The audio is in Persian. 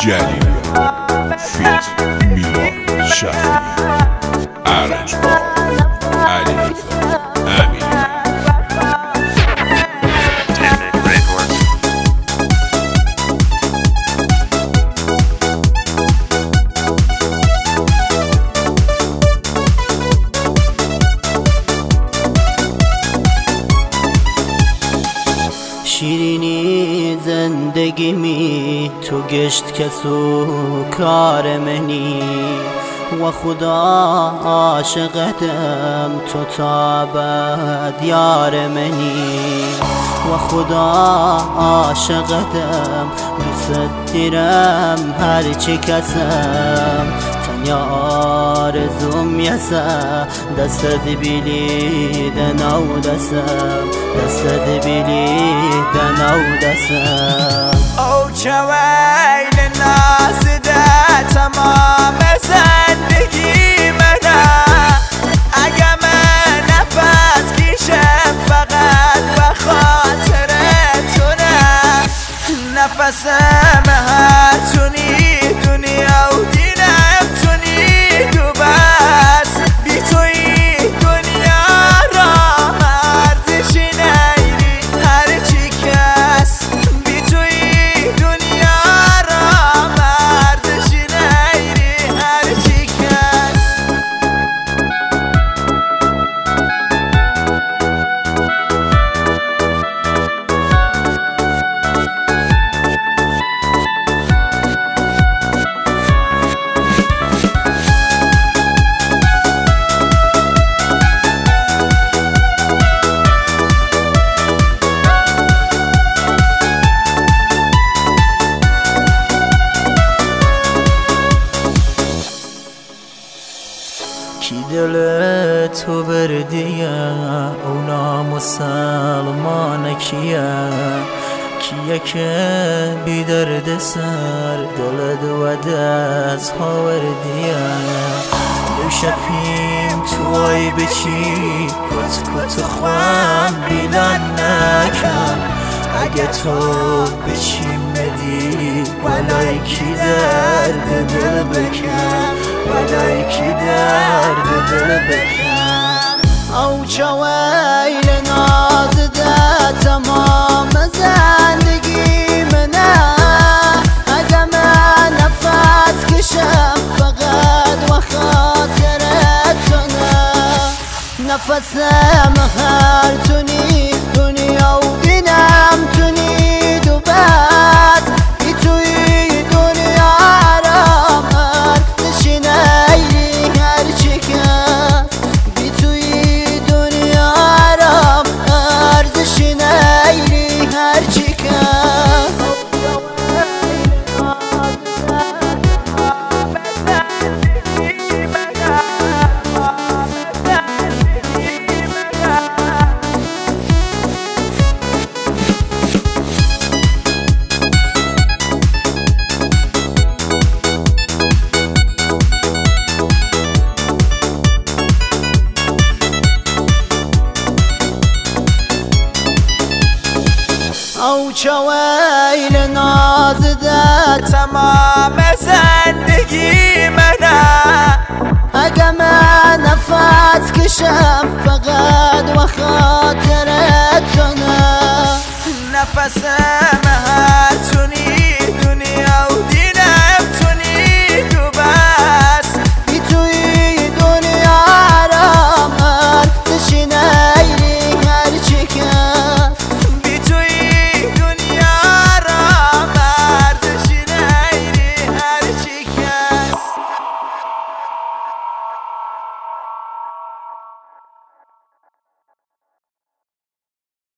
جلیلی فیت میلاد شفیعی ارنج با علی رضا امینی. شیرینی زندگی می تو گشت کسو کار منی و خدا عاشقتم تو تا ابد یار منی و خدا عاشقتم دوست دیرم هرچی کسم تنیا آرزوم یسه دستت بیلیدن او دستم دستت بیلیدن او دستم او چویل نازده تمام زندگی منه اگه من نفس کشم فقط به خاطر تونه نفسم هر تونی دنیا و دینم تونی تو بس بی توی دنیا را ارزشی نیری هر چی کس بی توی دنیا را ارزشی نیری هر چی کس کی دل تو بردیه اونا مسلمان کیه کیه که بی درد سر دل دو دست ها وردیه دو شپیم توی بچی کت خوام بیلان نکن اگه تو بچی مدی ولای کی درد دل بکن ولای کی درد دل بکن او چویل نازده تمام زندگی منه اگه من نفس کشم فقط و خاطر تونه نفسم هر تونی دنیا و دینم تونی دو بس بی توی دنیا را ارزشی نیری هر چی کس بی توی دنیا را ارزشی نیری هر چی کس او چویل نازده تمام زندگی منه اگه من نفس کشم فقط و خاطر تونه نفسم